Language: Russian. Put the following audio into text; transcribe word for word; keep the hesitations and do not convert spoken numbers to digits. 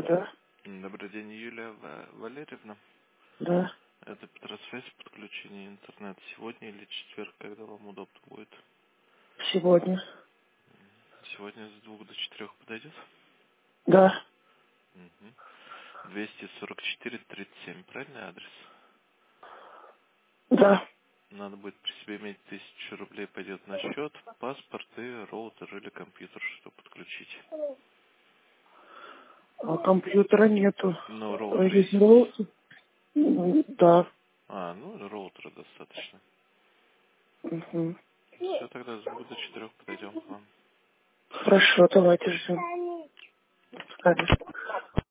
Да, Добрый день, Юлия Ва- Валерьевна. да. Это Петросвязь, подключение интернет сегодня или четверг, когда вам удобно будет? Сегодня. Сегодня с двух до четырех подойдет? Да, Угу. двести сорок четыре тридцать семь, правильный адрес? да. Надо будет при себе иметь тысячу рублей, пойдет на счет, паспорт и роутер или компьютер, чтобы подключить. А компьютера нету. Ну, А роутер есть есть? роутер? М, Да. А, ну, роутера достаточно. Мгм. Все, тогда с двух до четырех подойдем к вам. Хорошо, давайте ждем. Ставим.